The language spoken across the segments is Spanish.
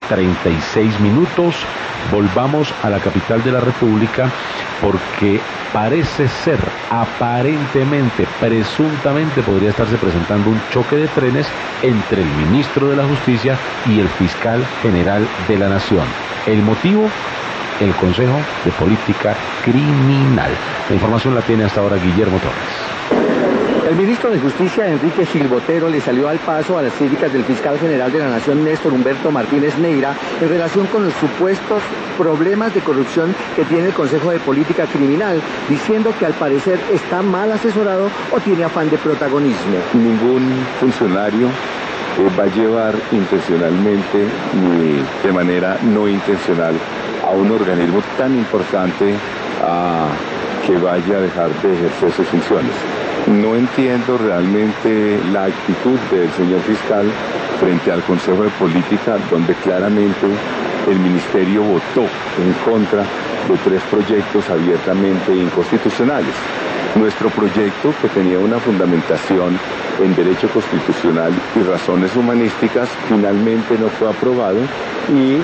36 minutos. Volvamos a la capital de la República porque parece ser, aparentemente, presuntamente podría estarse presentando un choque de trenes entre el ministro de la Justicia y el fiscal general de la Nación. El motivo, el Consejo de Política Criminal. La información la tiene hasta ahora Guillermo Torres. El ministro de Justicia, Enrique Gilbotero, le salió al paso a las críticas del fiscal general de la Nación, Néstor Humberto Martínez Neira, en relación con los supuestos problemas de corrupción que tiene el Consejo de Política Criminal, diciendo que al parecer está mal asesorado o tiene afán de protagonismo. Ningún funcionario va a llevar intencionalmente ni de manera no intencional a un organismo tan importante a que vaya a dejar de ejercer sus funciones. No entiendo realmente la actitud del señor fiscal frente al Consejo de Política, donde claramente el Ministerio votó en contra de 3 proyectos abiertamente inconstitucionales. Nuestro proyecto, que tenía una fundamentación en derecho constitucional y razones humanísticas, finalmente no fue aprobado y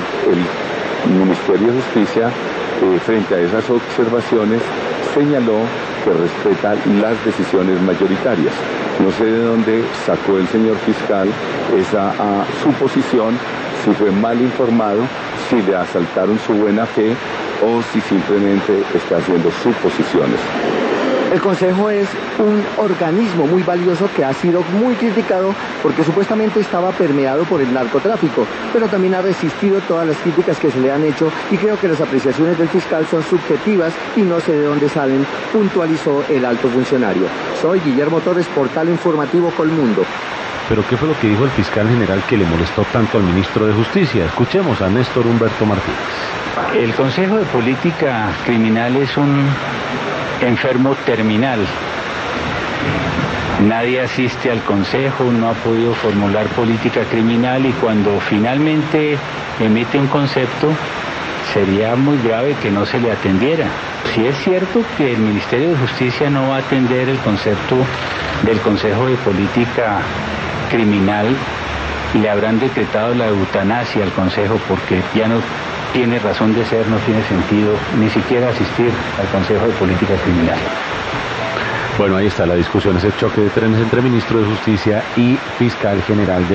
el Ministerio de Justicia, frente a esas observaciones, señaló que respeta las decisiones mayoritarias. No sé de dónde sacó el señor fiscal esa suposición, si fue mal informado, si le asaltaron su buena fe o si simplemente está haciendo suposiciones. El Consejo es un organismo muy valioso que ha sido muy criticado porque supuestamente estaba permeado por el narcotráfico, pero también ha resistido todas las críticas que se le han hecho y creo que las apreciaciones del fiscal son subjetivas y no sé de dónde salen, puntualizó el alto funcionario. Soy Guillermo Torres, Portal Informativo Colmundo. ¿Pero qué fue lo que dijo el fiscal general que le molestó tanto al ministro de Justicia? Escuchemos a Néstor Humberto Martínez. El Consejo de Política Criminal es un enfermo terminal. Nadie asiste al Consejo, no ha podido formular política criminal y cuando finalmente emite un concepto, sería muy grave que no se le atendiera. Si es cierto que el Ministerio de Justicia no va a atender el concepto del Consejo de Política Criminal, le habrán decretado la eutanasia al Consejo porque ya no tiene razón de ser, no tiene sentido ni siquiera asistir al Consejo de Política Criminal. Bueno, ahí está la discusión, ese choque de trenes entre ministro de Justicia y fiscal general de